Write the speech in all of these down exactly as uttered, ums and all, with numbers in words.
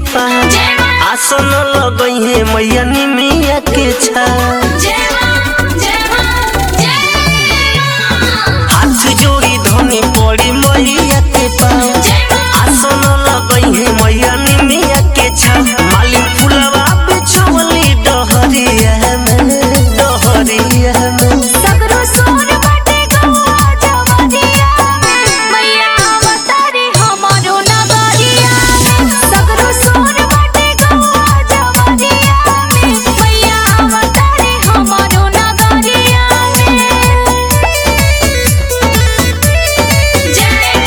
पाँव आसन लगई है मैया निमिया के छाव। हाथ जोड़ी धनी पड़ी मैया के पाँव आसन लगई है मैया निमिया के छाव। मालिन फुलवा बिछवली डहरिया में डहरिया में सगरो सोन बाटे गवा जवरिया मैया अवतारी हमरो नगरिया। सगरो सोन बाटे गवा जवरिया मैया अवतारी हमरो नगरिया। जय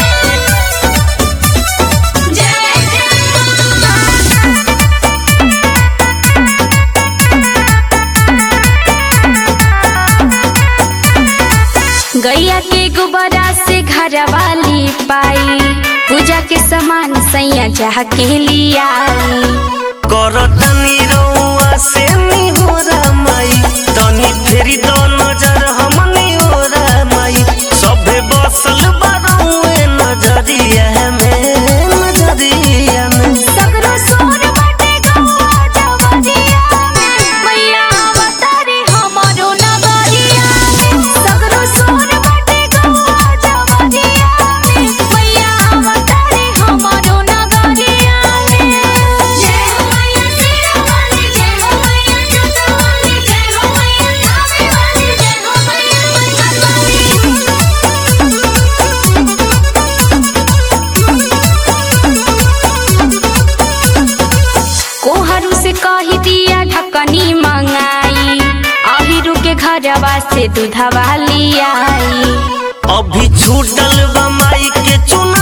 गैया के गुब्बारा से घर वाली पाई पूजा के सामान सैया जा के लिया। करतनी रउआ से निहोरा माई तनी फेरी दो नजर हमनी ओरा माई सभे बसल बारुए नजरिया में नजरिया में। सगरो सोन बाटे गवा जवरिया मैया अवतारी हमरो नगरिया। सगरो सोन बाटे गवा जवरिया मैया अवतारी हमरो नगरिया। जय हो मैया तेरा वाली जय हो मैया जटा वाली जय हो मैया लावे वाली जय हो मैया कोहरू से कही दिया ढकनी मंगाई अहिरू के घरवा से दूधवा लियाई। अभी छूटल बा माई के चुना